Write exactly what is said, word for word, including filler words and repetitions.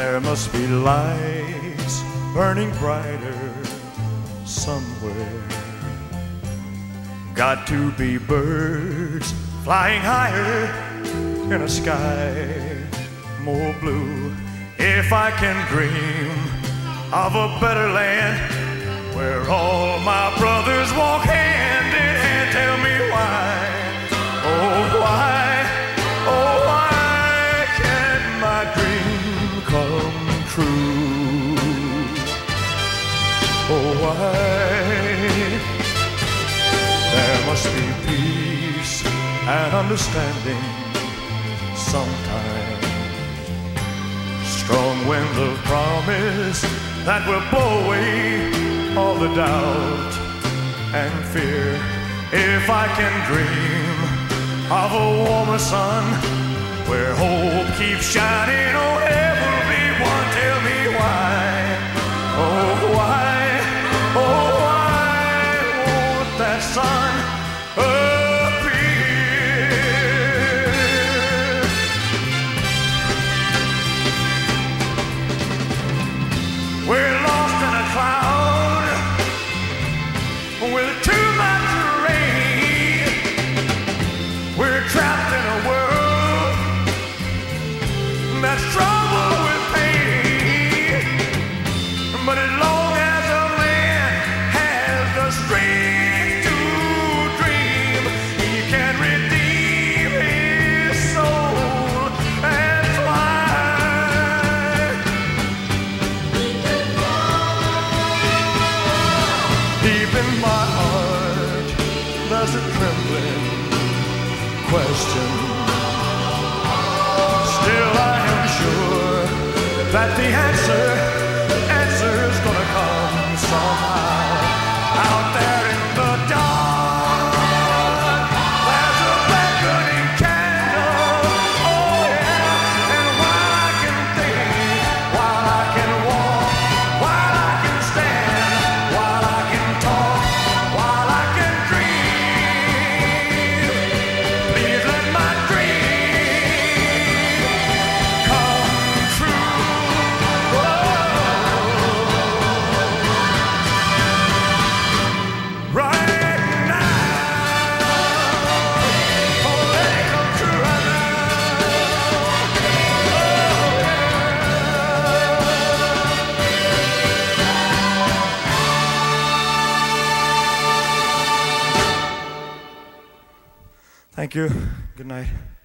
There must be lights burning brighter somewhere. Got to be birds flying higher in a sky more blue. If I can dream of a better land where all my brothers walk hand in hand, tell me why, oh why, oh why can't my dream come true? Oh why? There must be peace and understanding sometimes. Strong winds of promise that will blow away all the doubt and fear. If I can dream of a warmer sun where hope keeps shining, oh everyone, tell me why, oh why, oh why won't that sun appear? We're lost in a cloud with too much rain. We're trapped in a world that's troubled with pain. But as long as a man has the strength to dream, he can redeem his soul and fly. Deep in my heart, there's a trembling question. Still I am sure that the answer, the answer's gonna come somehow. Out there in the dark, there's a beckoning candle, oh yeah. And while I can think, while I can walk, while I can stand, while I can talk, while I can dream, please let my dream come true. Oh, right now, oh, let it come true right now. Oh, yeah. Thank you. Good night.